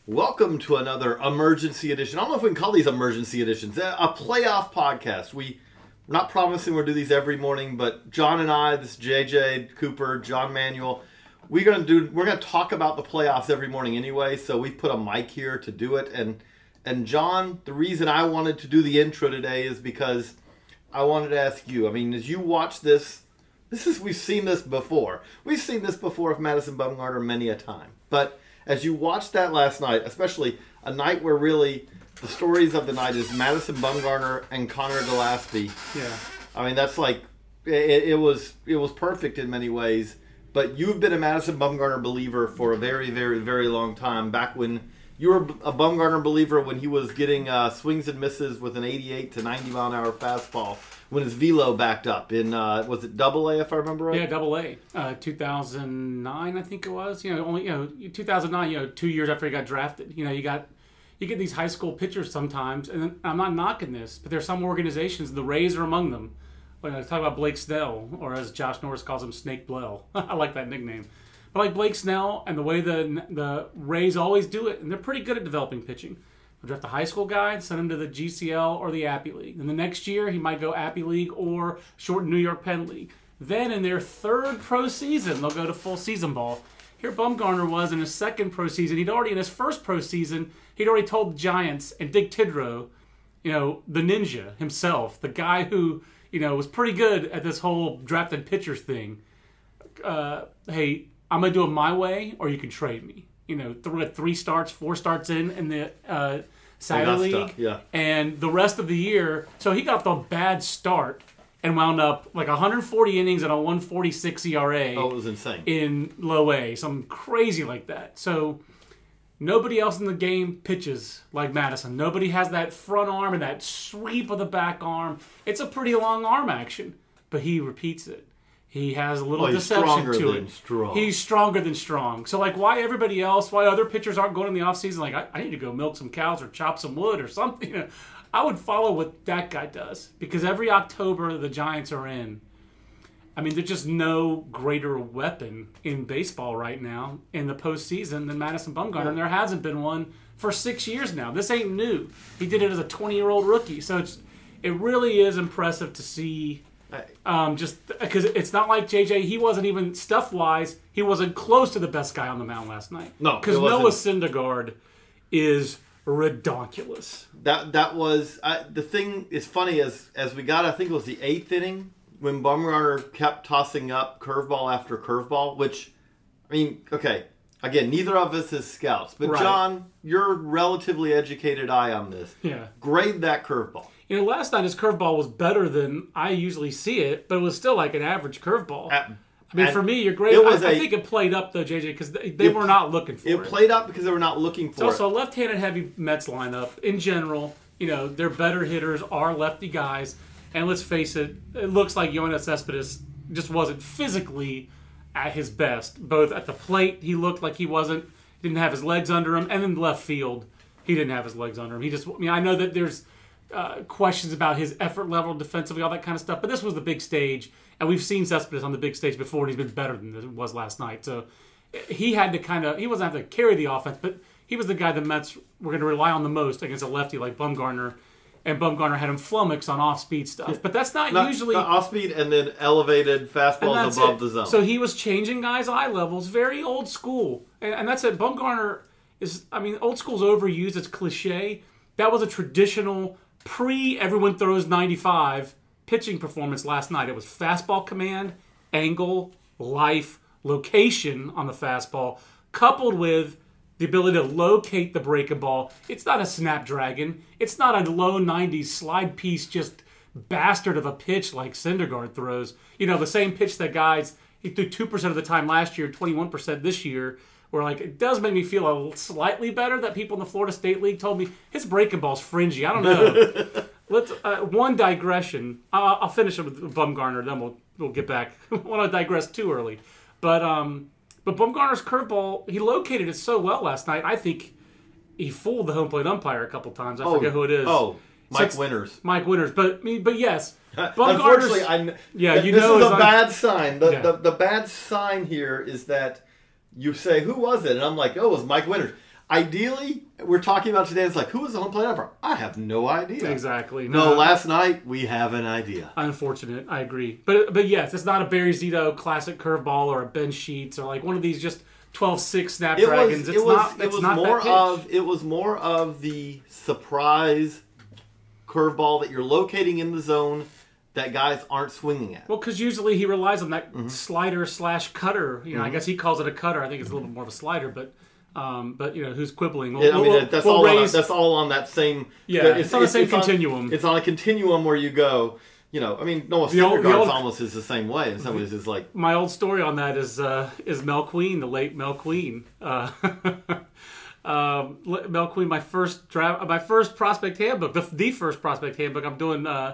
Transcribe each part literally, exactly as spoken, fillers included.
Welcome to another emergency edition. I don't know if we can call these emergency editions. A playoff podcast. We, we're not promising we'll do these every morning, but John and I, this is J J Cooper, John Manuel, we're gonna do. We're gonna talk about the playoffs every morning anyway. So we put a mic here to do it. And and John, the reason I wanted to do the intro today is because I wanted to ask you. I mean, as you watch this, this is we've seen this before. We've seen this before with Madison Bumgarner many a time, but as you watched that last night, especially a night where really the stories of the night is Madison Bumgarner and Connor Gillaspie. Yeah. I mean, that's like, it, it was it was perfect in many ways. But you've been a Madison Bumgarner believer for a very, very, very long time. Back when you were a Bumgarner believer when he was getting uh, swings and misses with an eighty-eight to ninety mile an hour fastball. When his velo backed up in, uh, was it Double A if I remember right? Yeah, Double A, uh, two thousand nine I think it was. You know, only you know two thousand nine. You know, two years after he got drafted. You know, you got you get these high school pitchers sometimes, and I'm not knocking this, but there's some organizations, the Rays are among them. When I talk about Blake Snell, or as Josh Norris calls him, Snake Blell. I like that nickname. But like Blake Snell and the way the the Rays always do it, and they're pretty good at developing pitching. They'll draft a high school guy, send him to the G C L or the Appy League. And the next year, he might go Appy League or shortened New York Penn League. Then in their third pro season, they'll go to full season ball. Here Bumgarner was in his second pro season. He'd already, in his first pro season, he'd already told the Giants and Dick Tidrow, you know, the ninja himself, the guy who, you know, was pretty good at this whole drafted pitchers thing. Uh, hey, I'm going to do it my way or you can trade me. You know, th- three starts, four starts in in the uh, Saturday League. Yeah. And the rest of the year, so he got the bad start and wound up like one hundred forty innings and a one forty-six E R A. Oh, it was insane. In low A, something crazy like that. So nobody else in the game pitches like Madison. Nobody has that front arm and that sweep of the back arm. It's a pretty long arm action, but he repeats it. He has a little well, he's deception to than it. Strong. He's stronger than strong. So, like, why everybody else, why other pitchers aren't going in the offseason, like, I, I need to go milk some cows or chop some wood or something. You know, I would follow what that guy does. Because every October the Giants are in, I mean, there's just no greater weapon in baseball right now in the postseason than Madison Bumgarner. And there hasn't been one for six years now. This ain't new. He did it as a twenty-year-old rookie. So, it's it really is impressive to see. Um, just because it's not like J J, he wasn't even stuff-wise, he wasn't close to the best guy on the mound last night. No, because Noah Syndergaard is redonkulous. That that was I, the thing. Is funny as as we got. I think it was the eighth inning when Bumgarner kept tossing up curveball after curveball. Which, I mean, okay, again, neither of us is scouts, but Right. John, you're relatively educated eye on this. Yeah. Grade that curveball. You know, last night his curveball was better than I usually see it, but it was still like an average curveball. At, I mean, at, for me, you're great. It was I, a, I think it played up though, J J, because they, they it, were not looking for it. It played up because they were not looking for it's also it. a left-handed heavy Mets lineup in general. You know, their better hitters are lefty guys, and let's face it, it looks like Yoenis Cespedes just wasn't physically at his best. Both at the plate, he looked like he wasn't, didn't have his legs under him, and in left field, he didn't have his legs under him. He just, I mean, I know that there's uh, questions about his effort level defensively, all that kind of stuff, but this was the big stage, and we've seen Cespedes on the big stage before, and he's been better than it was last night. So he had to kind of, he wasn't having to carry the offense, but he was the guy the Mets were going to rely on the most against a lefty like Bumgarner. And Bumgarner had him flummox on off-speed stuff. But that's not, not usually... Not off-speed and then elevated fastballs above it. the zone. So he was changing guys' eye levels, very old school. And, and that's it. Bumgarner is, I mean, old school's overused. It's cliche. That was a traditional pre-everyone throws ninety-five pitching performance last night. It was fastball command, angle, life, location on the fastball, coupled with the ability to locate the breaking ball. It's not a Snapdragon. It's not a low nineties slide piece, just bastard of a pitch like Syndergaard throws. You know, the same pitch that guys, he threw two percent of the time last year, twenty-one percent this year, where like it does make me feel a slightly better that people in the Florida State League told me his breaking ball's fringy. I don't know. Let's uh, one digression. Uh, I'll finish it with Bumgarner, then we'll we'll get back. I don't want to digress too early. But um But Bumgarner's curveball, he located it so well last night. I think he fooled the home plate umpire a couple times. I oh, forget who it is. Oh, Mike Six, Winters. Mike Winters. But but yes. Unfortunately, I, yeah, you this know is a un- bad sign. The, yeah. the the bad sign here is that you say, who was it? And I'm like, oh, it was Mike Winters. ideally, we're talking about today. It's like, who was the home plate umpire? I have no idea. Exactly. No, last night we have an idea. Unfortunate. I agree. But but yes, it's not a Barry Zito classic curveball or a Ben Sheets or like one of these just twelve six Snapdragons. It was, it's it was, not. it it's was not more that pitch. of it was more of the surprise curveball that you're locating in the zone that guys aren't swinging at. Well, because usually he relies on that Mm-hmm. slider slash cutter. You know, Mm-hmm. I guess he calls it a cutter. I think it's a little bit more of a slider, but um, but you know, who's quibbling? We'll, Yeah, I mean, we'll, that's we'll all. raise, On, that's all on that same. Yeah, it's on the same continuum. it's on a continuum where you go. You know, I mean, Noah The old- the Syndergaard's old- almost is the same way. In some ways, it's like My old story on that is uh, is Mel Queen, the late Mel Queen. Uh, um, Mel Queen, my first draft, my first prospect handbook, the, the first prospect handbook. I'm doing uh,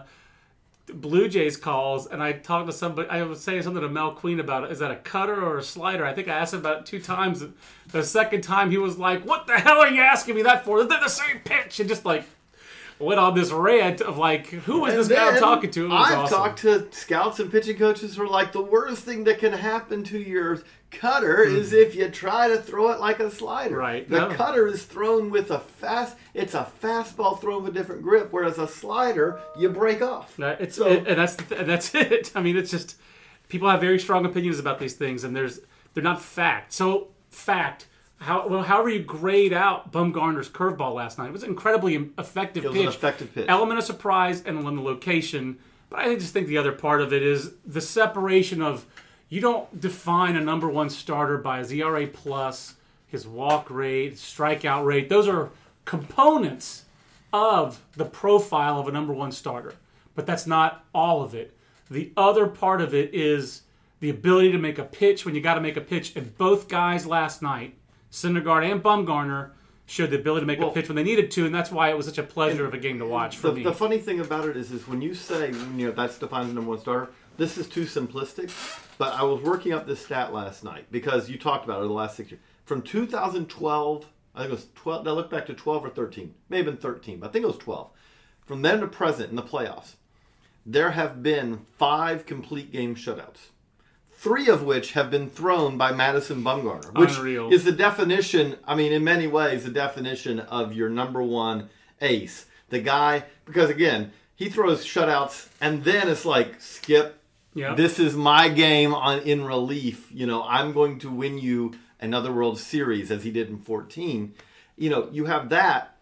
Blue Jays calls, and I talked to somebody. I was saying something to Mel Queen about it. Is that a cutter or a slider? I think I asked him about it two times. The second time, he was like, "What the hell are you asking me that for? They're the same pitch," and just like went on this rant of like, who is And this guy I'm then talking to? It was I've awesome. talked to scouts and pitching coaches who are like, the worst thing that can happen to your cutter is if you try to throw it like a slider. Right. The No. cutter is thrown with a fast. It's a fastball thrown with a different grip, whereas a slider you break off. That- It's So- it- and that's the th- and that's it. I mean, it's just people have very strong opinions about these things, and there's they're not fact. So fact, how well, however you grade out Bumgarner's curveball last night, it was an incredibly effective It was pitch, an effective pitch. element of surprise, and on the location. But I just think the other part of it is the separation of you don't define a number one starter by his E R A plus, his walk rate, his strikeout rate. Those are components of the profile of a number one starter. But that's not all of it. The other part of it is the ability to make a pitch when you got to make a pitch. And both guys last night, Syndergaard and Bumgarner, showed the ability to make Well, a pitch when they needed to, and that's why it was such a pleasure of a game to watch for The, me. the funny thing about it is, is when you say, you know, that's defines the number one starter, this is too simplistic. But I was working up this stat last night because you talked about it the last six years. From two thousand twelve, I think it was twelve, I looked back to twelve or thirteen, may have been thirteen, but I think it was twelve. From then to present in the playoffs, there have been five complete game shutouts. Three of which have been thrown by Madison Bumgarner, which Unreal. is the definition, I mean, in many ways, the definition of your number one ace. The guy, because again, he throws shutouts, and then it's like, Skip, Yep. this is my game on in relief. You know, I'm going to win you another World Series, as he did in fourteen. You know, you have that.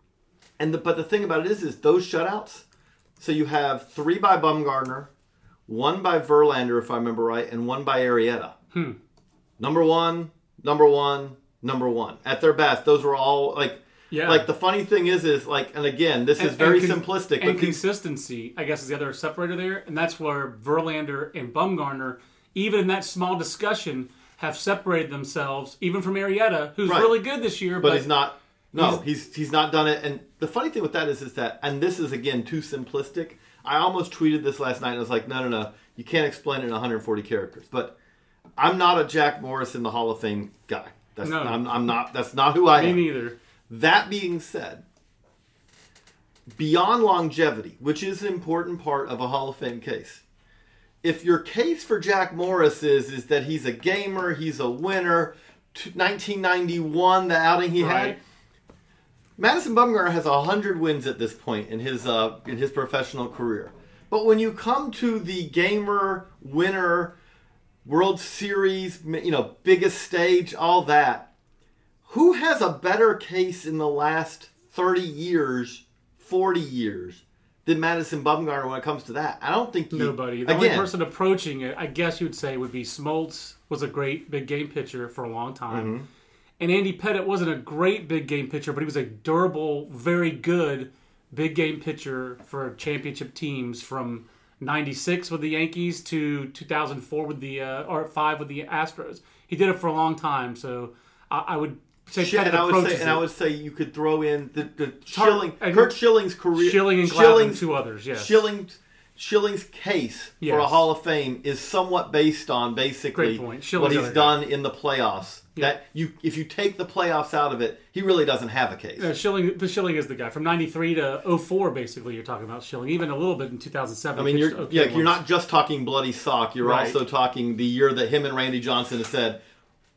and the, But the thing about it is, is those shutouts, so you have three by Bumgarner, one by Verlander, if I remember right, and one by Arrieta. Hmm. Number one, number one, number one. At their best, those were all like. Yeah. Like the funny thing is, is like, and again, this is And- very and con- simplistic, And but these, consistency, I guess, is the other separator there, and that's where Verlander and Bumgarner, even in that small discussion, have separated themselves, even from Arrieta, who's Right. really good this year, but, but, he's not. No, he's he's not done it. And the funny thing with that is, is that, and this is again too simplistic. I almost tweeted this last night, and I was like, no, no, no, you can't explain it in one hundred forty characters. But I'm not a Jack Morris in the Hall of Fame guy. That's No. I'm, I'm not. That's not who I me am. neither. That being said, beyond longevity, which is an important part of a Hall of Fame case, if your case for Jack Morris is, is that he's a gamer, he's a winner, t- nineteen ninety-one, the outing he had, Right. Madison Bumgarner has one hundred wins at this point in his uh, in his professional career. But when you come to the gamer, winner, World Series, you know, biggest stage, all that, who has a better case in the last thirty years, forty years than Madison Bumgarner when it comes to that? I don't think you, Nobody. The again, only person approaching it, I guess you would say, would be Smoltz, was a great big game pitcher for a long time. Mm-hmm. And Andy Pettitte wasn't a great big game pitcher, but he was a durable, very good big game pitcher for championship teams from ninety-six with the Yankees to two thousand four with the, uh, or five with the Astros. He did it for a long time, so I, I would say Shit, Pettitte and I would approaches say, and I it. would say you could throw in the, the hard- Schilling, and- Kurt Schilling's career, Schilling and Glavine, Schilling's, two others, yes. Schilling, Schilling's case for a Yes. Hall of Fame is somewhat based on basically Great point. what Schilling's he's the other done in the playoffs. Yeah. That you, if you take the playoffs out of it, he really doesn't have a case. Uh, Schilling, the Schilling is the guy from ninety-three to oh four. Basically, you're talking about Schilling, even a little bit in two thousand seven. I mean, He you're pitched okay yeah, you're once. not just talking bloody sock. You're Right. also talking the year that him and Randy Johnson have said,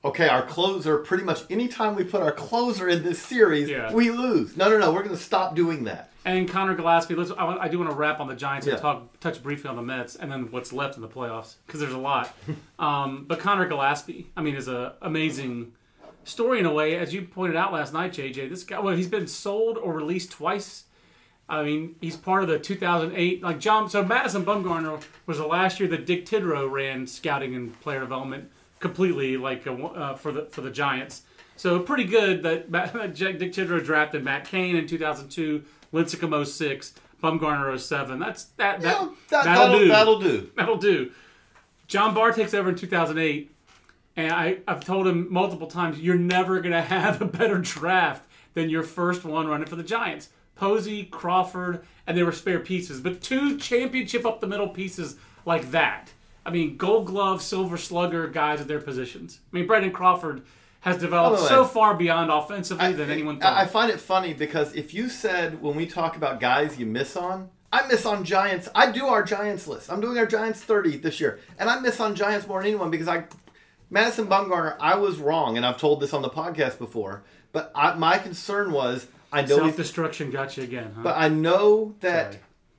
okay, our closer, pretty much anytime we put our closer in this series, Yeah. we lose. No, no, no, we're going to stop doing that. And Connor Gillespie, let's, I, want, I do want to wrap on the Giants and Yeah. talk touch briefly on the Mets and then what's left in the playoffs because there's a lot. um, but Connor Gillespie, I mean, is an amazing story in a way. As you pointed out last night, J J, this guy, well, he's been sold or released twice. I mean, he's part of the two thousand eight, like John, so Madison Bumgarner was the last year that Dick Tidrow ran scouting and player development completely, like uh, for the for the Giants. So pretty good that Dick Tidrow drafted Matt Cain in two thousand two, Lincecum oh six, Bumgarner oh seven. That's that that, Yeah, that that'll, that'll, do. that'll do. That'll do. John Barr takes over in two thousand eight, and I, I've told him multiple times, you're never going to have a better draft than your first one running for the Giants. Posey, Crawford, and they were spare pieces. But two championship up the middle pieces like that. I mean, Gold Glove, Silver Slugger guys at their positions. I mean, Brandon Crawford has developed By the way, so far beyond offensively I, than anyone thought. I find it funny because if you said when we talk about guys you miss on, I miss on Giants. I do our Giants list. I'm doing our Giants thirty this year. And I miss on Giants more than anyone because I, Madison Bumgarner, I was wrong. And I've told this on the podcast before. But I, my concern was, I know he's Self-destruction got you again, huh? But I know that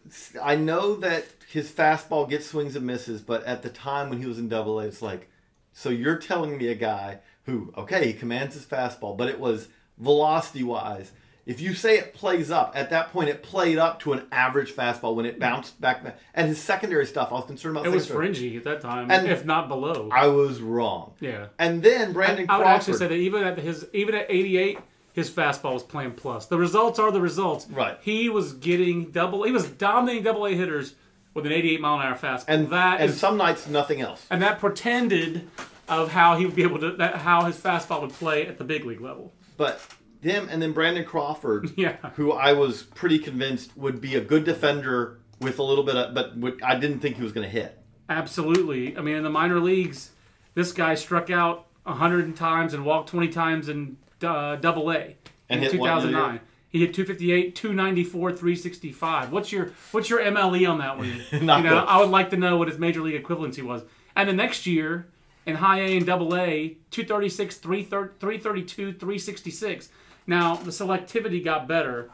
I know that his fastball gets swings and misses, but at the time when he was in Double A, it's like, so you're telling me a guy who, okay, he commands his fastball, but it was velocity-wise. If you say it plays up, at that point it played up to an average fastball when it bounced back. And his secondary stuff, I was concerned about. It was secondary. fringy at that time, And if not below. I was wrong. Yeah. And then Brandon I, I would Crawford. actually say that even at his even at eighty-eight, his fastball was playing plus. The results are the results. Right. He was getting double. He was dominating double A hitters with an eighty-eight mile an hour fastball. and that and is, some nights nothing else. and that pretended of how he would be able to that, how his fastball would play at the big league level. But him and then Brandon Crawford, Yeah. who I was pretty convinced would be a good defender with a little bit of, but would, I didn't think he was going to hit. Absolutely. I mean, in the minor leagues, this guy struck out one hundred times and walked twenty times in uh, double A And in hit what in the two thousand nine. He hit two fifty-eight, two ninety-four, three sixty-five. What's your what's your M L E on that one? Not you know, good. I would like to know what his major league equivalency was. And the next year in high A and double A, two thirty-six, three thirty-two, three sixty-six. Now, the selectivity got better,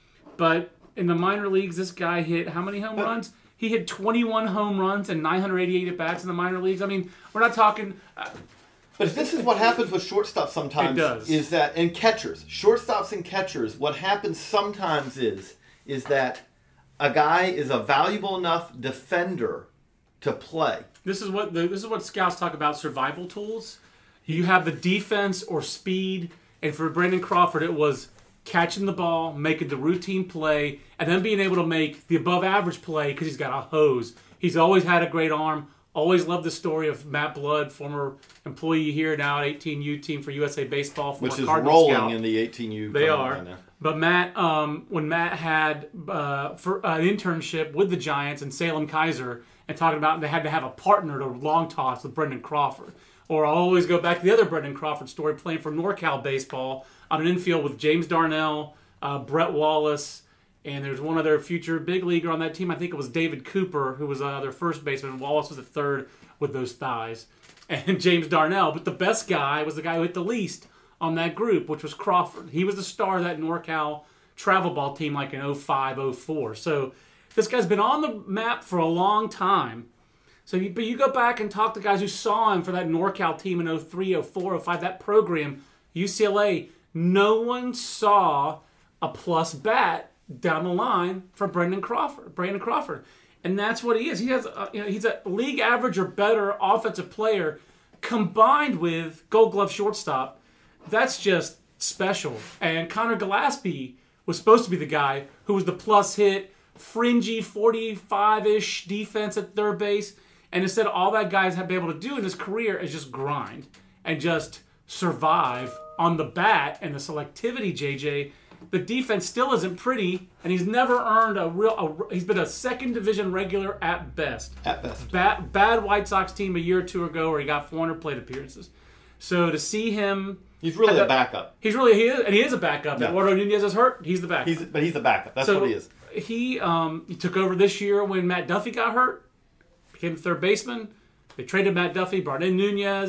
but in the minor leagues, this guy hit how many home runs? He hit twenty-one home runs and nine hundred eighty-eight at-bats in the minor leagues. I mean, we're not talking... Uh, But this is what happens with shortstops sometimes. It does. Is that, and catchers, shortstops and catchers, what happens sometimes is, is that a guy is a valuable enough defender to play. This is what the, this is what scouts talk about survival tools. You have the defense or speed, and for Brandon Crawford, it was catching the ball, making the routine play, and then being able to make the above-average play because he's got a hose. He's always had a great arm. Always loved the story of Matt Blood, former employee here now at eighteen U team for U S A Baseball, former Which is Cardinal rolling scout. in the eighteen U. They tournament are. right now. But Matt, um, when Matt had uh, for uh, an internship with the Giants and Salem Kaiser, and talking about they had to have a partner to long toss with Brendan Crawford. Or I'll always go back to the other Brendan Crawford story, playing for NorCal Baseball on an infield with James Darnell, uh, Brett Wallace, and there's one other future big leaguer on that team. I think it was David Cooper, who was uh, their first baseman. Wallace was at third with those thighs. And James Darnell. But the best guy was the guy who hit the least on that group, which was Crawford. He was the star of that NorCal travel ball team like in oh five, oh four. So this guy's been on the map for a long time. So, you, But you go back and talk to guys who saw him for that NorCal team in oh three, oh four, oh five, that program, U C L A. No one saw a plus bat down the line for Brendan Crawford, Brandon Crawford, and that's what he is. He has, a, you know, he's a league average or better offensive player, combined with Gold Glove shortstop. That's just special. And Connor Gillespie was supposed to be the guy who was the plus hit, fringy forty-five-ish defense at third base, and instead all that guy's have been able to do in his career is just grind and just survive on the bat and the selectivity, J J. The defense still isn't pretty, and he's never earned a real... A, he's been a second division regular at best. At best. Bad, bad White Sox team a year or two ago where he got four hundred plate appearances. So to see him... He's really the, a backup. He's really... He is, and he is a backup. Yeah. Eduardo Nunez is hurt. He's the backup. He's, but he's a backup. That's so what he is. He, um, he took over this year when Matt Duffy got hurt. Became the third baseman. They traded Matt Duffy, brought in Nunez.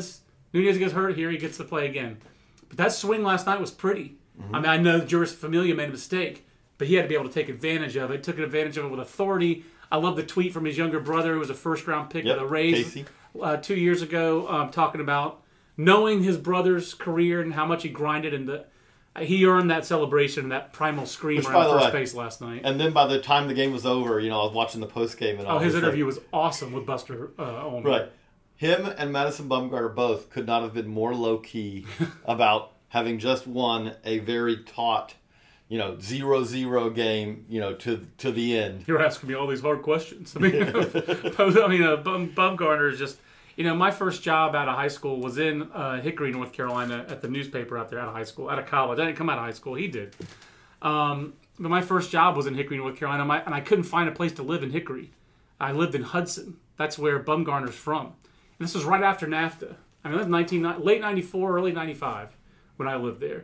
Nunez gets hurt here, he gets to play again. But that swing last night was pretty. Mm-hmm. I mean, I know Juris Familia made a mistake, but he had to be able to take advantage of it. Took advantage of it with authority. I love the tweet from his younger brother, who was a first-round pick yep, of the Rays uh, two years ago, um, talking about knowing his brother's career and how much he grinded, and the, uh, he earned that celebration and that primal scream Which, around first way, base last night. And then by the time the game was over, you know, I was watching the post-game. And oh, his interview like, was awesome with Buster uh, Olney. Right. Him and Madison Bumgarner both could not have been more low-key about having just won a very taut, you know, zero zero game, you know, to to the end. You're asking me all these hard questions. I mean, I mean, uh, Bum, Bumgarner is just... You know, my first job out of high school was in uh, Hickory, North Carolina, at the newspaper out there out of high school, out of college. I didn't come out of high school. He did. Um, but my first job was in Hickory, North Carolina, my, and I couldn't find a place to live in Hickory. I lived in Hudson. That's where Bumgarner's from. And this was right after NAFTA. I mean, that was nineteen, late ninety-four, early ninety-five when I lived there.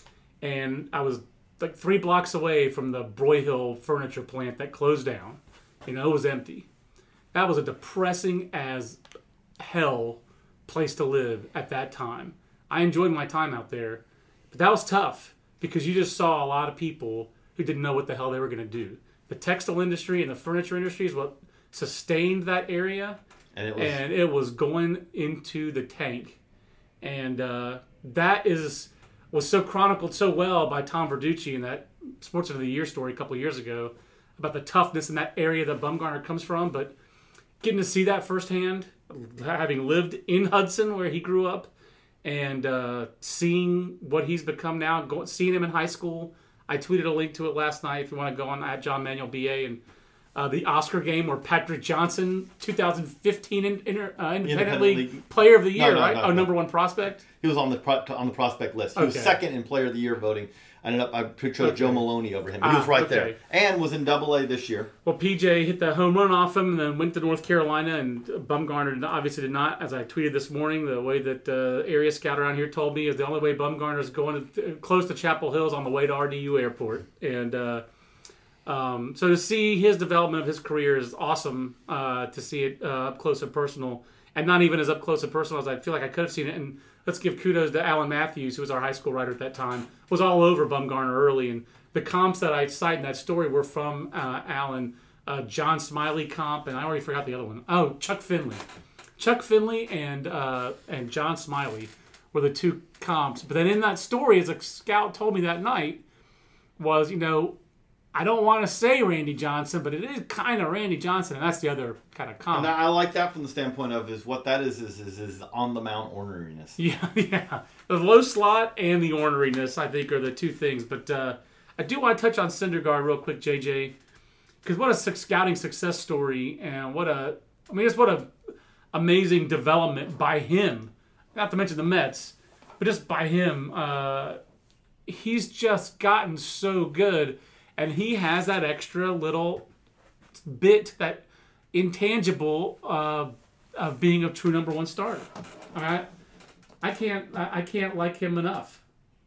And I was like three blocks away from the Broyhill furniture plant that closed down. You know, it was empty. That was a depressing as... hell place to live at that time. I enjoyed my time out there, but that was tough because you just saw a lot of people who didn't know what the hell they were going to do. The textile industry and the furniture industry is what sustained that area, and it was, and it was going into the tank. And uh, that is was so chronicled so well by Tom Verducci in that Sportsman of the Year story a couple of years ago about the toughness in that area that Bumgarner comes from, but getting to see that firsthand, having lived in Hudson where he grew up, and uh, seeing what he's become now, go, seeing him in high school. I tweeted a link to it last night if you want to go on at John Manuel B A, and uh, the Oscar game where Patrick Johnson, twenty fifteen in, in, uh, Independent, Independent League, League Player of the Year, no, no, right? No, no, oh, number one prospect? He was on the pro- on the prospect list. He okay. was second in Player of the Year voting. I ended up, I chose okay. Joe Maloney over him. He ah, was right okay. there. And was in Double A this year. Well, P J hit the home run off him and then went to North Carolina, and Bumgarner obviously did not, as I tweeted this morning, the way that uh, area scout around here told me is the only way Bumgarner is going to, close to Chapel Hill is on the way to R D U Airport. And uh, um, so to see his development of his career is awesome, uh, to see it uh, up close and personal. And not even as up close and personal as I feel like I could have seen it. And let's give kudos to Alan Matthews, who was our high school writer at that time, was all over Bumgarner early. And the comps that I cite in that story were from uh, Alan. Uh, John Smiley comp, and I already forgot the other one. Oh, Chuck Finley. Chuck Finley and uh, and John Smiley were the two comps. But then in that story, as a scout told me that night, was, you know, I don't want to say Randy Johnson, but it is kind of Randy Johnson, and that's the other kind of comp. And I like that from the standpoint of is what that is is is, is on the mount orneriness. Yeah, yeah. The low slot and the orneriness, I think, are the two things. But uh, I do want to touch on Syndergaard real quick, J J, because what a scouting success story, and what a, I mean, it's what a amazing development by him. Not to mention the Mets, but just by him. Uh, he's just gotten so good. And he has that extra little bit, that intangible uh, of being a true number one starter. I mean, I, I can't, I can't like him enough.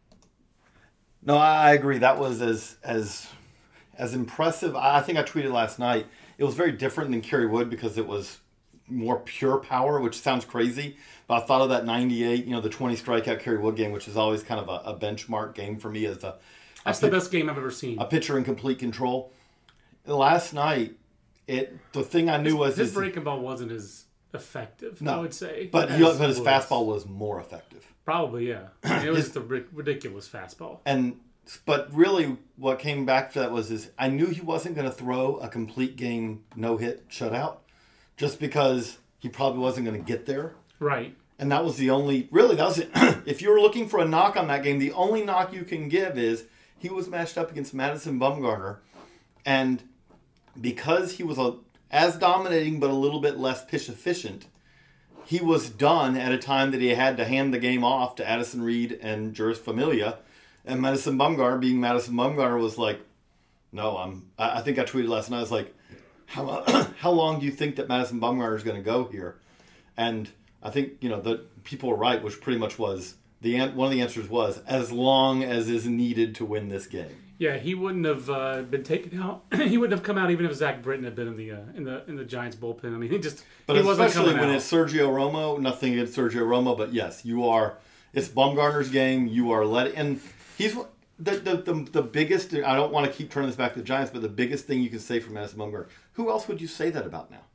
No, I agree. That was as as as impressive. I think I tweeted last night. It was very different than Kerry Wood because it was more pure power, which sounds crazy. But I thought of that ninety-eight, you know, the twenty strikeout Kerry Wood game, which is always kind of a, a benchmark game for me as a. That's the best game I've ever seen. A pitcher in complete control. Last night, it the thing I knew his, was... His breaking ball wasn't as effective, no, I would say. But, he, but his fastball was more effective. Probably, yeah. I mean, it was his, the ridiculous fastball. And But really, what came back to that was is I knew he wasn't going to throw a complete game no-hit shutout just because he probably wasn't going to get there. Right. And that was the only... Really, that was it. If you were looking for a knock on that game, the only knock you can give is... He was matched up against Madison Bumgarner, and because he was a, as dominating but a little bit less pitch efficient, he was done at a time that he had to hand the game off to Addison Reed and Juris Familia, and Madison Bumgarner, being Madison Bumgarner, was like, no, I'm. I think I tweeted last night, I was like, how how long do you think that Madison Bumgarner is going to go here? And I think, you know, the people were right, which pretty much was the an- one of the answers was as long as is needed to win this game. Yeah, he wouldn't have uh, been taken out. He wouldn't have come out even if Zach Britton had been in the uh, in the in the Giants bullpen. I mean, he just but he wasn't especially coming when out. it's Sergio Romo. Nothing against Sergio Romo, but yes, you are. It's Bumgarner's game. You are letting and he's the the the, the biggest. I don't want to keep turning this back to the Giants, but the biggest thing you can say from Madison Bumgarner. Who else would you say that about now?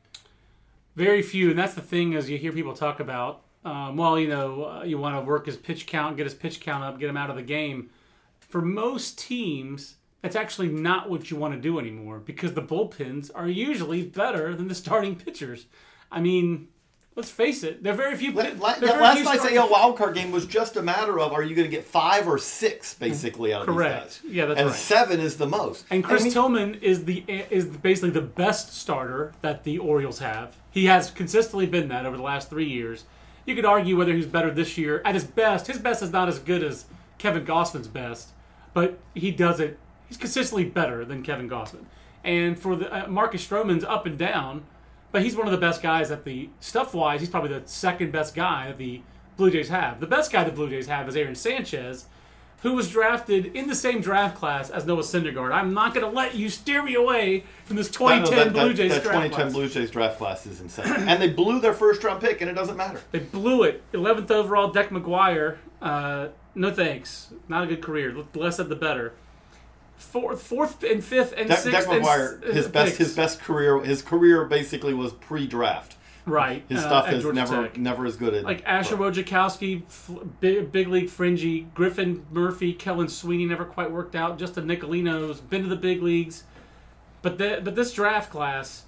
Very few, and that's the thing as you hear people talk about. Um, well, you know, uh, you want to work his pitch count, get his pitch count up, get him out of the game. For most teams, that's actually not what you want to do anymore because the bullpens are usually better than the starting pitchers. I mean, let's face it, there are very few. La- la- there are very last few night's starting- A L wildcard game was just a matter of are you going to get five or six basically out of Correct. these guys? Yeah, that's and right. seven is the most. And Chris I mean, Tillman is the is basically the best starter that the Orioles have. He has consistently been that over the last three years. You could argue whether he's better this year. At his best, his best is not as good as Kevin Gossman's best, but he does it. He's consistently better than Kevin Gossman. And for the uh, Marcus Stroman's up and down, but he's one of the best guys at the stuff-wise. He's probably the second best guy that the Blue Jays have. The best guy the Blue Jays have is Aaron Sanchez, who was drafted in the same draft class as Noah Syndergaard. I'm not going to let you steer me away from this twenty ten no, that, Blue that, Jays that draft twenty ten class. Blue Jays draft class is insane. And they blew their first round pick, and it doesn't matter. They blew it. eleventh overall, Deck McGuire. Uh, no thanks. Not a good career. The less said, the better. Fourth, fourth and fifth and Deck, sixth. Deck McGuire, and, his uh, best, picks. his best career, his career basically was pre-draft. Right. His uh, stuff at is Georgia never, Tech. never as good. At, Like Asher Wojciechowski, f- big, big league fringy, Griffin Murphy, Kellen Sweeney never quite worked out. Justin Nicolino's been to the big leagues, but the, but this draft class,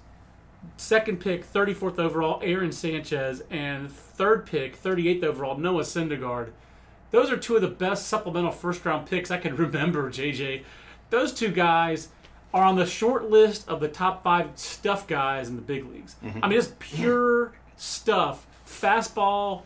second pick, thirty-fourth overall, Aaron Sanchez, and third pick, thirty-eighth overall, Noah Syndergaard. Those are two of the best supplemental first round picks I can remember, J J. Those two guys are on the short list of the top five stuff guys in the big leagues. Mm-hmm. I mean, it's pure stuff. Fastball,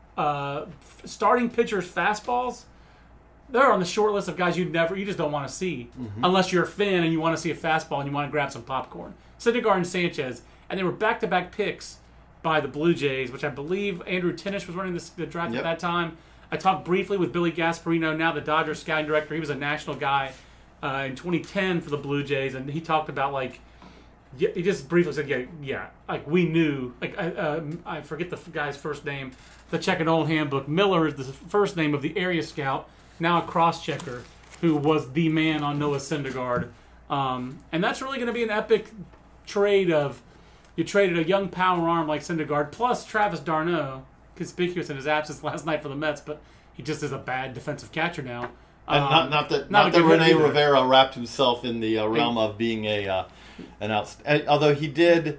uh, f- starting pitchers' fastballs, they're on the short list of guys you never, you just don't want to see. Mm-hmm. Unless you're a fan and you want to see a fastball and you want to grab some popcorn. Syndergaard and Sanchez. And they were back-to-back picks by the Blue Jays, which I believe Andrew Tinnish was running this, the draft Yep. at that time. I talked briefly with Billy Gasparino, now the Dodgers scouting director. He was a national guy uh, in twenty ten for the Blue Jays, and he talked about, like, yeah, he just briefly said, yeah, yeah, like, we knew, like, I, uh, I forget the guy's first name, the check and old handbook. Miller is the first name of the area scout, now a cross-checker, who was the man on Noah Syndergaard. Um, and that's really going to be an epic trade of, you traded a young power arm like Syndergaard, plus Travis d'Arnaud, conspicuous in his absence last night for the Mets, but he just is a bad defensive catcher now. And Um, not, not that, not not a that good Rene hitter either. Rivera wrapped himself in the uh, realm of being a uh, an out. Although he did.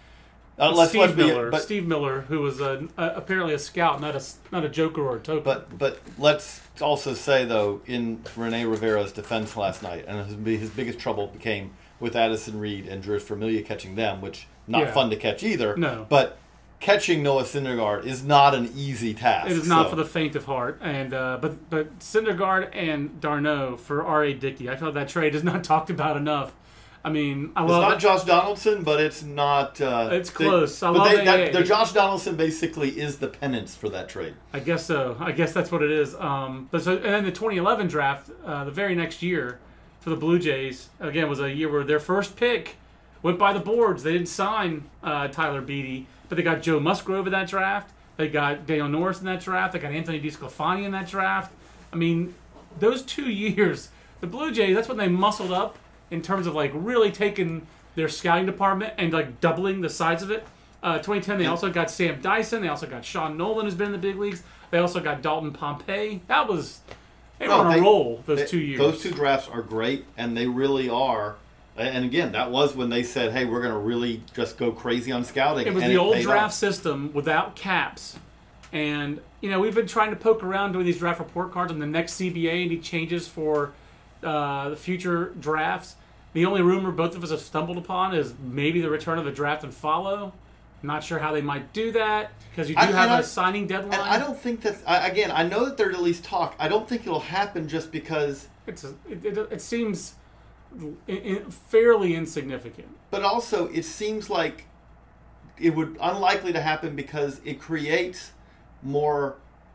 Uh, let's, Steve let's be, Miller, but, Steve Miller, who was a, a, apparently a scout, not a not a joker or a token. But but let's also say though, in Rene Rivera's defense last night, and his, his biggest trouble became with Addison Reed and Drew Familia catching them, which not Yeah. fun to catch either. No. But catching Noah Syndergaard is not an easy task. It is not so. for the faint of heart. And uh, but but Syndergaard and d'Arnaud for R A. Dickey. I feel that trade is not talked about enough. I mean, I It's love not it. Josh Donaldson, but it's not. Uh, It's they- close. I but love they, A that, A. the Josh Donaldson basically is the penance for that trade. I guess so. I guess that's what it is. Um, but so, and then the twenty eleven draft, uh, the very next year for the Blue Jays, again, was a year where their first pick went by the boards. They didn't sign uh, Tyler Beatty, but they got Joe Musgrove in that draft. They got Daniel Norris in that draft. They got Anthony DeSclafani in that draft. I mean, those two years, the Blue Jays, that's when they muscled up in terms of like really taking their scouting department and like doubling the size of it. Uh, twenty ten, they also got Sam Dyson. They also got Sean Nolan, who's been in the big leagues. They also got Dalton Pompey. That was they were No, on a they- roll those they- two years. Those two drafts are great, and they really are. And again, that was when they said, "Hey, we're going to really just go crazy on scouting." It was and the old paid draft off. system without caps. And, you know, we've been trying to poke around doing these draft report cards on the next C B A, any changes for uh, the future drafts. The only rumor both of us have stumbled upon is maybe the return of a draft and follow. Not sure how they might do that because you do I- have and a I- signing deadline. And I don't think that. I- Again, I know that there's at least talk. I don't think it'll happen just because. It's a, it, it, it seems in, in, fairly insignificant. But also, it seems like it would unlikely to happen because it creates more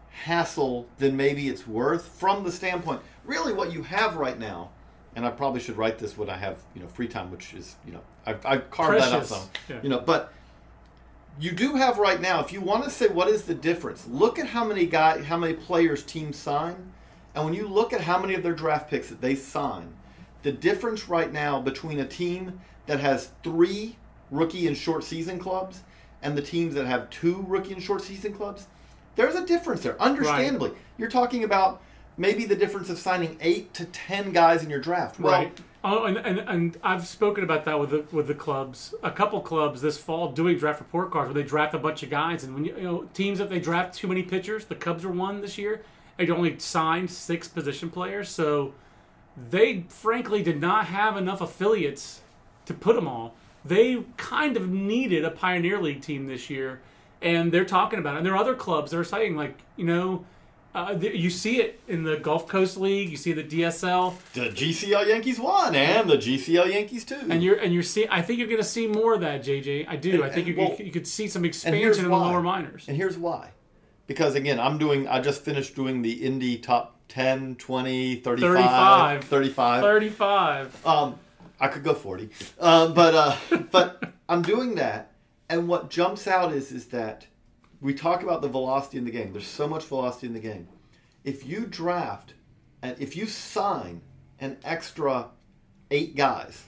hassle than maybe it's worth from the standpoint. Really, what you have right now, and I probably should write this when I have you know free time, which is you know I've, I've carved Precious. that out some, Yeah. you know, but you do have right now. If you want to say what is the difference, look at how many guy, how many players teams sign, and when you look at how many of their draft picks that they sign, the difference right now between a team that has three rookie and short season clubs and the teams that have two rookie and short season clubs, there's a difference there. Understandably, right. You're talking about maybe the difference of signing eight to ten guys in your draft. Well, right. Oh, and, and and I've spoken about that with the with the clubs. A couple clubs this fall doing draft report cards where they draft a bunch of guys, and when you, you know teams if they draft too many pitchers, the Cubs were one this year. They only signed six position players, so they frankly did not have enough affiliates to put them all. They kind of needed a Pioneer League team this year, and they're talking about it. And there are other clubs that are saying, like, you know, uh, you see it in the Gulf Coast League, you see the D S L. The G C L Yankees won, and the G C L Yankees too. And you're and you're see. I think you're going to see more of that, J J. I do. And, I think and, you, well, you could see some expansion in the lower minors. And here's why. Because, again, I'm doing. I just finished doing the Indy top ten, twenty, thirty-five. thirty-five. thirty-five. thirty-five. Um, I could go forty. Uh, but uh, but I'm doing that. And what jumps out is is that we talk about the velocity in the game. There's so much velocity in the game. If you draft and if you sign an extra eight guys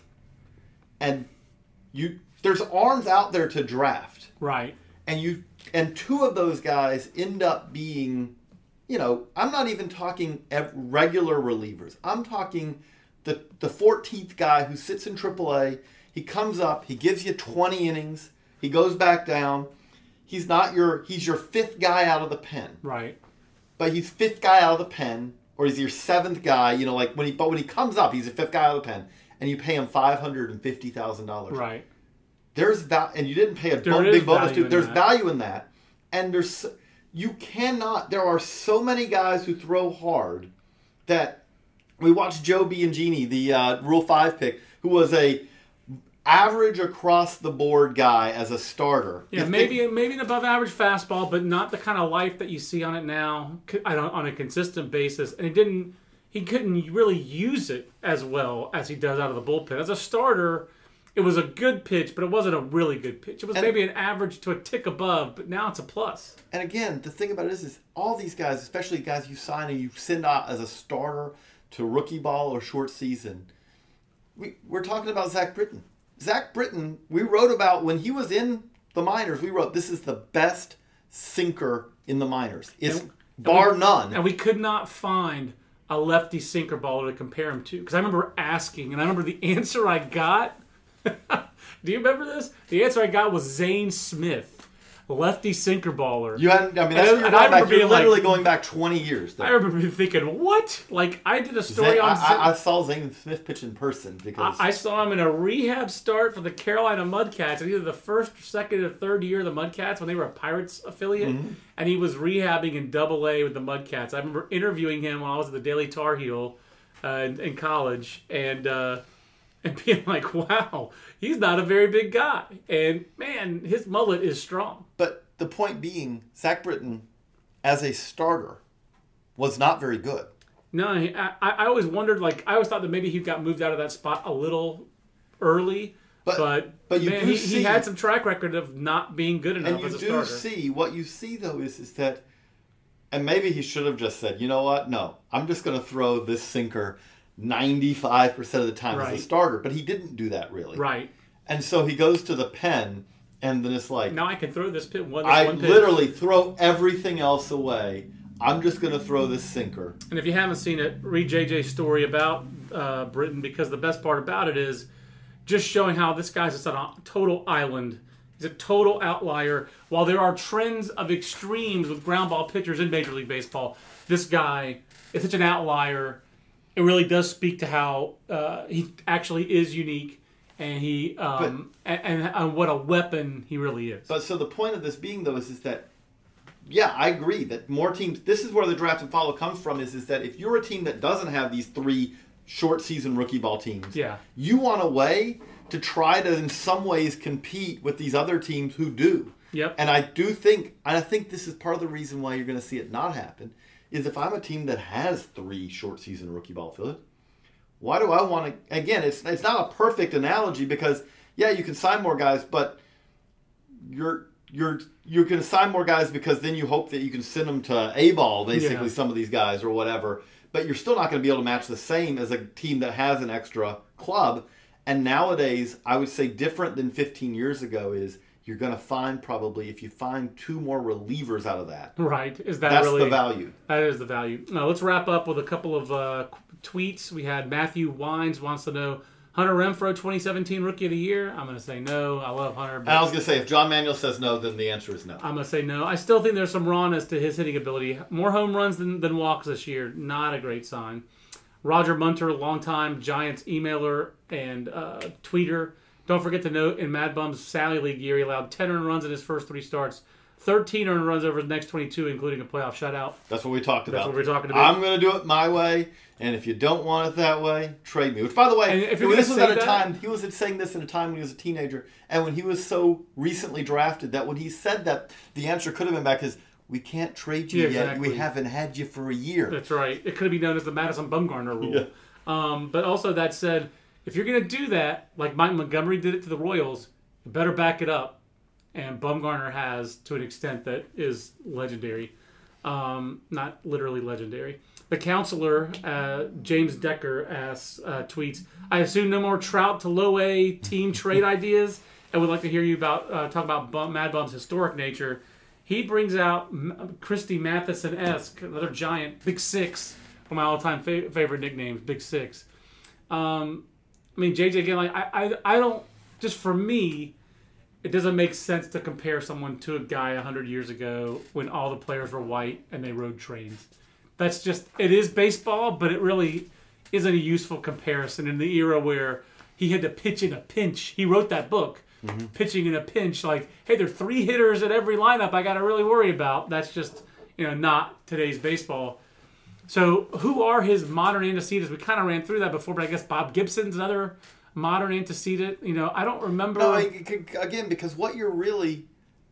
and you there's arms out there to draft. Right. And you and two of those guys end up being, you know, I'm not even talking regular relievers. I'm talking the the fourteenth guy who sits in triple A. He comes up, he gives you twenty innings, he goes back down. He's not your he's your fifth guy out of the pen. Right. But he's fifth guy out of the pen, or he's your seventh guy, you know, like when he but when he comes up, he's the fifth guy out of the pen, and you pay him five hundred and fifty thousand dollars. Right. There's that, and you didn't pay a there big bonus to. There's that. value in that, and there's you cannot. There are so many guys who throw hard that we watched Joe Biagini, the uh, Rule Five pick, who was a average across the board guy as a starter. Yeah, if maybe they, maybe an above average fastball, but not the kind of life that you see on it now on a consistent basis. And he didn't, he couldn't really use it as well as he does out of the bullpen. As a starter, it was a good pitch, but it wasn't a really good pitch. It was and, maybe an average to a tick above, but now it's a plus. And again, the thing about it is, is all these guys, especially guys you sign and you send out as a starter to rookie ball or short season, we, we're talking about Zach Britton. Zach Britton, we wrote about when he was in the minors, we wrote this is the best sinker in the minors. It's and, bar and we, none. And we could not find a lefty sinker baller to compare him to. Because I remember asking, and I remember the answer I got. Do you remember this? The answer I got was Zane Smith. Lefty sinker baller. You hadn't, I mean, that's and, you're, and I back, you're literally like, going back twenty years. Though. I remember thinking, what? Like, I did a story Zane, on... I, I, I saw Zane Smith pitch in person because... I, I saw him in a rehab start for the Carolina Mudcats, either the first, second, or third year of the Mudcats when they were a Pirates affiliate, mm-hmm. and he was rehabbing in Double A with the Mudcats. I remember interviewing him when I was at the Daily Tar Heel uh, in, in college, and... Uh, And being like, wow, he's not a very big guy. And, man, his mullet is strong. But the point being, Zach Britton, as a starter, was not very good. No, I, I always wondered, like, I always thought that maybe he got moved out of that spot a little early. But, but, but you man, do he, see, he had some track record of not being good enough as a starter. And you do see, what you see, though, is, is that, and maybe he should have just said, you know what, no, I'm just going to throw this sinker ninety-five percent of the time right. as a starter, but he didn't do that really. Right. And so he goes to the pen, and then it's like... Now I can throw this pit one this I one pitch. literally throw everything else away. I'm just going to throw this sinker. And if you haven't seen it, read J J's story about uh, Britton, because the best part about it is just showing how this guy's just on a total island. He's a total outlier. While there are trends of extremes with ground ball pitchers in Major League Baseball, this guy is such an outlier. It really does speak to how uh, he actually is unique, and he um, but, and, and, and what a weapon he really is. But so the point of this being, though, is, is that, yeah, I agree that more teams, this is where the draft and follow comes from, is, is that if you're a team that doesn't have these three short season rookie ball teams, yeah. you want a way to try to in some ways compete with these other teams who do. Yep. And I do think, and I think this is part of the reason why you're going to see it not happen, is if I'm a team that has three short season rookie ball fillers, why do I want to, again, it's it's not a perfect analogy because, yeah, you can sign more guys, but you're you're you're going to sign more guys because then you hope that you can send them to A-ball, basically, Yeah. some of these guys or whatever. But you're still not going to be able to match the same as a team that has an extra club. And nowadays, I would say different than fifteen years ago is you're going to find probably, if you find two more relievers out of that, Right. Is that that's really the value. That is the value. Now, let's wrap up with a couple of uh, tweets. We had Matthew Wines wants to know, Hunter Renfroe, twenty seventeen Rookie of the Year. I'm going to say no. I love Hunter. But And I was going to say, if John Manuel says no, then the answer is no. I'm going to say no. I still think there's some rawness to his hitting ability. More home runs than, than walks this year. Not a great sign. Roger Munter, longtime Giants emailer and uh, tweeter. Don't forget to note, in Mad Bum's Sally League year, he allowed ten earned runs in his first three starts. thirteen earned runs over the next twenty-two, including a playoff shutout. That's what we talked about. That's what we're talking about. I'm going to do it my way, and if you don't want it that way, trade me. Which, by the And way, if you're this gonna was say at a that- time, he was saying this at a time when he was a teenager, and when he was so recently drafted that when he said that, the answer could have been back is, we can't trade you Yeah, yet. exactly. We haven't had you for a year. That's right. It could be known as the Madison Bumgarner rule. Yeah. Um, but also, that said, if you're going to do that, like Mike Montgomery did it to the Royals, you better back it up. And Bumgarner has to an extent that is legendary. Um, not literally legendary. The counselor, uh, James Decker, asks, uh, tweets, I assume no more Trout to low A team trade ideas. And would like to hear you about uh, talk about Bum, Mad Bum's historic nature. He brings out M- Christy Matheson-esque, another giant, Big Six, one of my all-time fa- favorite nicknames, Big Six. Um, I mean, J J, again, like I, I, I don't, just for me, it doesn't make sense to compare someone to a guy one hundred years ago when all the players were white and they rode trains. That's just, it is baseball, but it really isn't a useful comparison in the era where he had to pitch in a pinch. He wrote that book, mm-hmm. Pitching in a Pinch, like, hey, there are three hitters at every lineup I got to really worry about. That's just, you know, not today's baseball. So who are his modern antecedents? We kind of ran through that before, but I guess Bob Gibson's another modern antecedent. You know, I don't remember. No, I, again, because what you're really,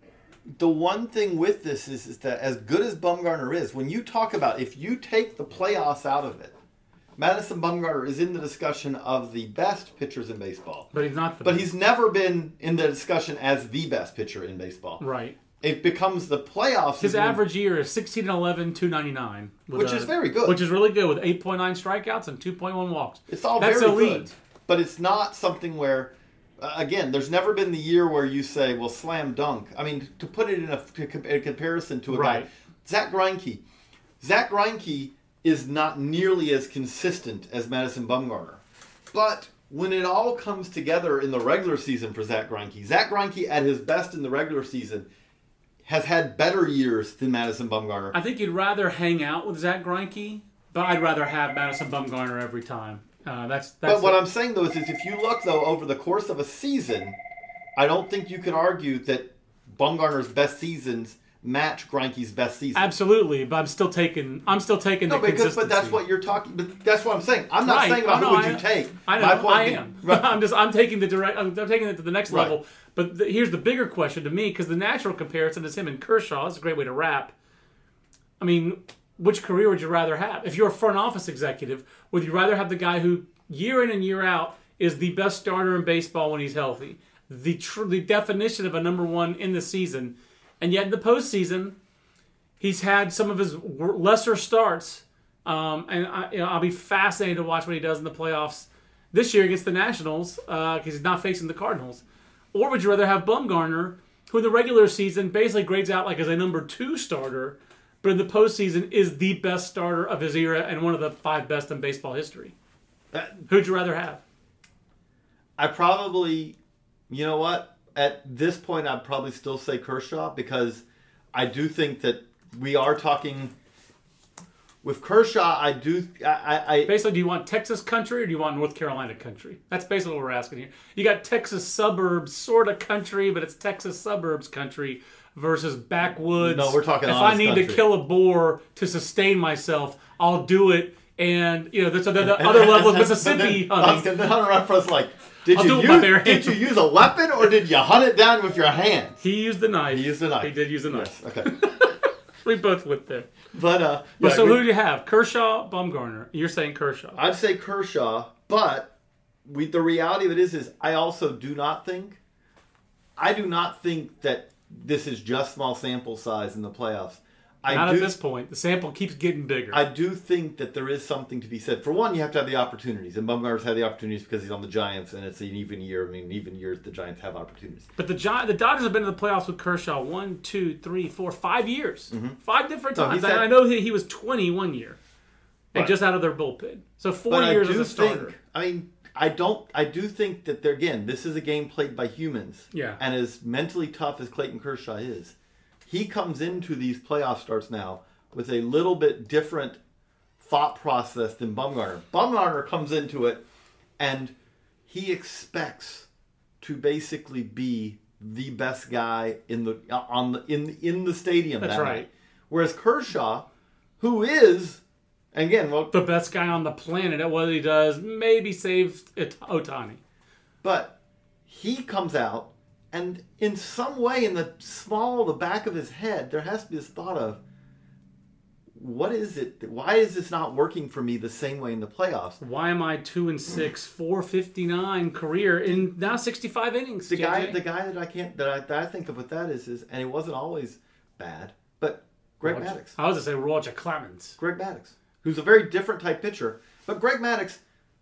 the one thing with this is, is that as good as Bumgarner is, when you talk about, if you take the playoffs out of it, Madison Bumgarner is in the discussion of the best pitchers in baseball. But he's not the But best. he's never been in the discussion as the best pitcher in baseball. Right. It becomes the playoffs. His is when- average year is sixteen and eleven, two ninety-nine. Which is very good. Which is really good with eight point nine strikeouts and two point one walks. It's all That's very elite. good. But it's not something where, uh, again, there's never been the year where you say, well, slam dunk. I mean, to put it in a, to com- a comparison to a Right. guy, Zach Greinke. Zach Greinke is not nearly as consistent as Madison Bumgarner. But when it all comes together in the regular season for Zach Greinke, Zach Greinke at his best in the regular season has had better years than Madison Bumgarner. I think you'd rather hang out with Zach Greinke, but I'd rather have Madison Bumgarner every time. Uh, that's that's. But what I'm saying, though, is, is if you look, though, over the course of a season, I don't think you can argue that Bumgarner's best seasons match Greinke's best season. Absolutely, but I'm still taking. I'm still taking No, the because consistency. but that's what you're talking. But that's what I'm saying. I'm not Right. saying about Oh, who no, would I- you take. I know. My point I being- am. Right. I'm just. I'm taking the direct. I'm, I'm taking it to the next Right. level. But the, here's the bigger question to me, because the natural comparison is him and Kershaw. That's a great way to wrap. I mean, which career would you rather have? If you're a front office executive, would you rather have the guy who year in and year out is the best starter in baseball when he's healthy, the tr- the definition of a number one in the season, and yet in the postseason, he's had some of his wor- lesser starts, um, and I, you know, I'll be fascinated to watch what he does in the playoffs this year against the Nationals because he's not facing the Cardinals. Or would you rather have Bumgarner, who in the regular season basically grades out like as a number two starter, but in the postseason is the best starter of his era and one of the five best in baseball history? That- Who'd you rather have? I probably, you know what? At this point, I'd probably still say Kershaw because I do think that we are talking with Kershaw. I do. I. I, I Basically, do you want Texas country or do you want North Carolina country? That's basically what we're asking here. You got Texas suburbs, sort of country, but it's Texas suburbs country versus backwoods. No, we're talking If I honest need country. to kill a boar to sustain myself, I'll do it And, you know, there's another other level of Mississippi hunting. The hunter up front like, did I'll you, do it by use, bare did hand. you use a weapon or did you hunt it down with your hands? He used the knife. He used the knife. He did use the knife. Yes, okay. We both went there. But, uh... But yeah, so we- who do you have? Kershaw, Bumgarner. You're saying Kershaw. I'd say Kershaw, but we, the reality of it is, is I also do not think, I do not think that this is just small sample size in the playoffs. I Not do, at this point. The sample keeps getting bigger. I do think that there is something to be said. For one, you have to have the opportunities, and Bumgarner's had the opportunities because he's on the Giants, and it's an even year. I mean, even years the Giants have opportunities. But the Gi- the Dodgers have been to the playoffs with Kershaw one, two, three, four, five years. Five different No, times. he's had- I know he, he was twenty one year. And Right. just out of their bullpen. So four But years I do as a starter. think, I mean, I don't, I do think that there again, this is a game played by humans. Yeah. And as mentally tough as Clayton Kershaw is, he comes into these playoff starts now with a little bit different thought process than Bumgarner. Bumgarner comes into it and he expects to basically be the best guy in the on the in in the stadium. That's that right. night. Whereas Kershaw, who is again, well, The best guy on the planet at what he does, maybe save it- Ohtani. but he comes out and in some way in the small the back of his head there has to be this thought of, what is it? Why is this not working for me the same way in the playoffs? Why am I two and six, four fifty nine career in now sixty five innings? The J J? guy, the guy that I can't that I, that I think of with that is is and it wasn't always bad, but Greg Roger- Maddux, I was gonna say Roger Clemens. Greg Maddux, who's a very different type pitcher, but Greg Maddux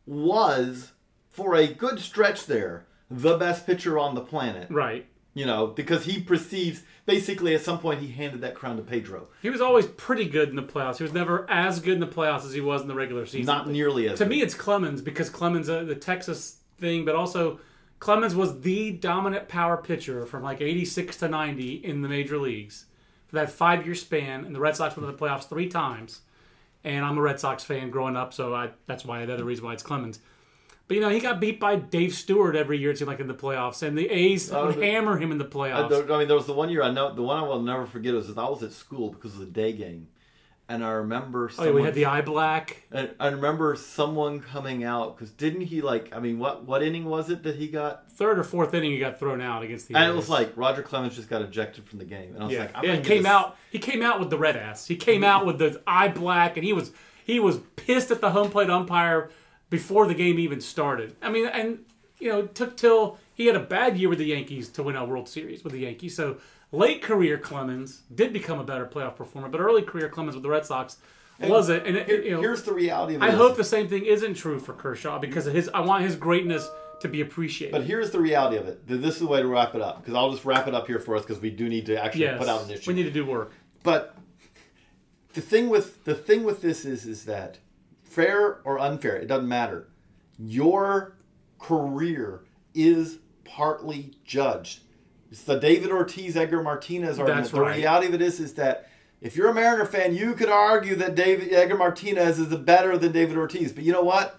was for a good stretch there the best pitcher on the planet. Right. You know, because he precedes, basically at some point he handed that crown to Pedro. He was always pretty good in the playoffs. He was never as good in the playoffs as he was in the regular season. Not nearly as To good. me, it's Clemens because Clemens, uh, the Texas thing, but also Clemens was the dominant power pitcher from like eighty-six to ninety in the major leagues for that five-year span. And the Red Sox went to the playoffs three times. And I'm a Red Sox fan growing up, so I, that's why the other reason why it's Clemens. But, you know, he got beat by Dave Stewart every year, it seemed like, in the playoffs. And the A's Oh, would the- hammer him in the I, playoffs. there- I mean, there was the one year I know, the one I will never forget was that I was at school because it was a day game, and I remember oh, someone, yeah, we had the eye black. and I remember someone coming out because didn't he like? I mean, what what inning was it that he got? Third or fourth inning, he got thrown out against the And A's. it was like Roger Clemens just got ejected from the game, and I was Yeah, like, I'm yeah, gonna he get came this- out. He came out with the red ass. He came out with the eye black, and he was he was pissed at the home plate umpire before the game even started. I mean, and you know, it took till he had a bad year with the Yankees to win a World Series with the Yankees. So late career Clemens did become a better playoff performer, but early career Clemens with the Red Sox wasn't. And it, Here- you know, here's the reality of it. I is- hope the same thing isn't true for Kershaw because of his. I want his greatness to be appreciated. But here's the reality of it. This is the way to wrap it up because I'll just wrap it up here for us because we do need to actually yes, put out an issue. we need to do work. But the thing with the thing with this is is that fair or unfair, it doesn't matter. Your career is partly judged. It's the David Ortiz, Edgar Martinez argument. That's the right. reality of it is is that if you're a Mariner fan, you could argue that David Edgar Martinez is better than David Ortiz. But you know what?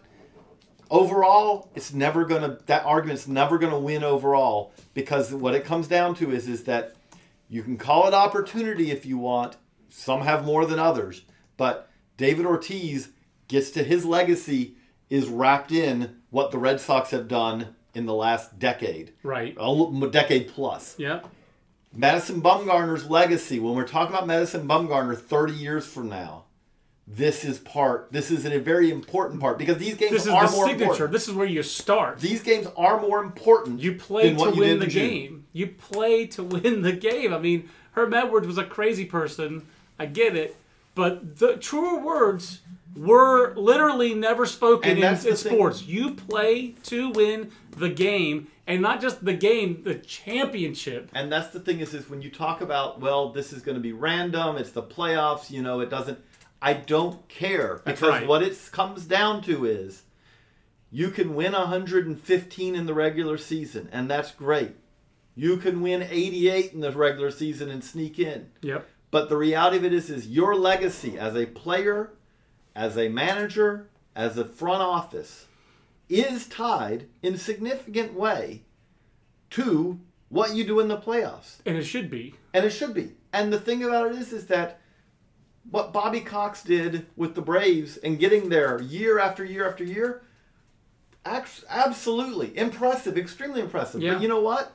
Overall, it's never gonna that argument's never gonna win overall because what it comes down to is is that you can call it opportunity if you want. Some have more than others, but David Ortiz gets to his legacy is wrapped in what the Red Sox have done in the last decade, Right. a decade plus. Yeah. Madison Bumgarner's legacy, when we're talking about Madison Bumgarner thirty years from now, this is part, this is a very important part because these games This is are the more signature. important. This is where you start. These games are more important. You play than to what you win did the in June. game. You play to win the game. I mean, Herm Edwards was a crazy person. I get it. But the truer words were literally never spoken And in, that's the in thing. sports. You play to win the game, and not just the game, the championship. And that's the thing is, is when you talk about, well, this is going to be random, it's the playoffs, you know, it doesn't, I don't care. That's Because right. what it comes down to is, you can win one hundred fifteen in the regular season, and that's great. You can win eighty-eight in the regular season and sneak in. Yep. But the reality of it is, is your legacy as a player, as a manager, as a front office, is tied in a significant way to what you do in the playoffs. And it should be. And it should be. And the thing about it is, is that what Bobby Cox did with the Braves and getting there year after year after year, absolutely impressive, extremely impressive. Yeah. But you know what?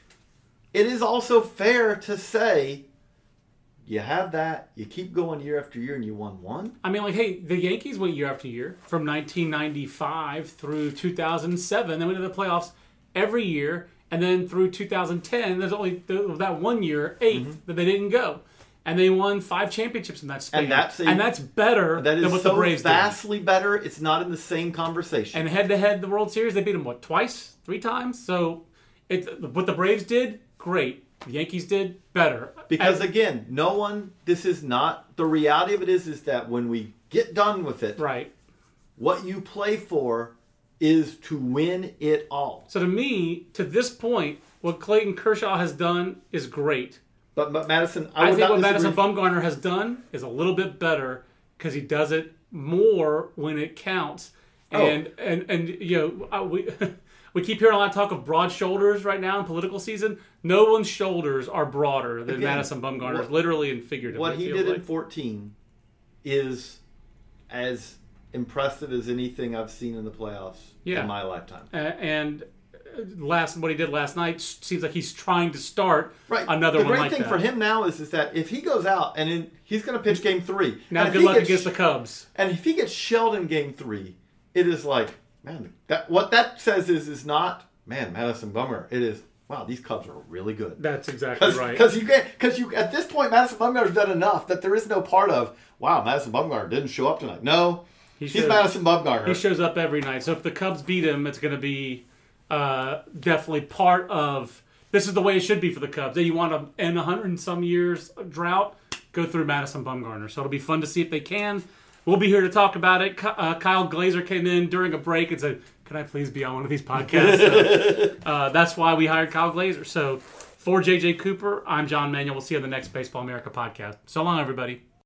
It is also fair to say you have that, you keep going year after year, and you won one. I mean, like, hey, the Yankees went year after year from nineteen ninety-five through two thousand seven. They went to the playoffs every year, and then through two thousand ten, there's only that one year, eight, mm-hmm. that they didn't go. And they won five championships in that span. And that's, a, and that's better that is than what so the Braves vastly did. better. It's not in the same conversation. And head-to-head, the World Series, they beat them, what, twice? Three times? So it, what the Braves did, great. The Yankees did better. Because, and, again, no one, this is not, the reality of it is, is that when we get done with it, right, what you play for is to win it all. So to me, to this point, what Clayton Kershaw has done is great. But, but Madison, I, would I think not what disagree. Madison Bumgarner has done is a little bit better because he does it more when it counts. And oh. and, and you know we we keep hearing a lot of talk of broad shoulders right now in political season. No one's shoulders are broader than Again, Madison Bumgarner's, what, literally and figuratively. What he did like. in fourteen is as impressive as anything I've seen in the playoffs yeah. in my lifetime. Uh, and last what he did last night seems like he's trying to start right. another the one like that. The great thing for him now is, is that if he goes out and in, he's going to pitch game three. Now good luck against the Cubs. And if he gets shelled in game three, it is like, man, that what that says is is not, man, Madison Bumgarner. It is, wow, these Cubs are really good. That's exactly Cause, right. Because you get, because you at this point, Madison Bumgarner's done enough that there is no part of, wow, Madison Bumgarner didn't show up tonight. No, he he's shows, Madison Bumgarner. He shows up every night. So if the Cubs beat him, it's going to be uh, definitely part of. This is the way it should be for the Cubs. That you want to end a hundred and some years drought, go through Madison Bumgarner. So it'll be fun to see if they can. We'll be here to talk about it. Uh, Kyle Glazer came in during a break and said, "Can I please be on one of these podcasts?" So, uh, that's why we hired Kyle Glazer. So for J J Cooper, I'm John Manuel. We'll see you on the next Baseball America podcast. So long, everybody.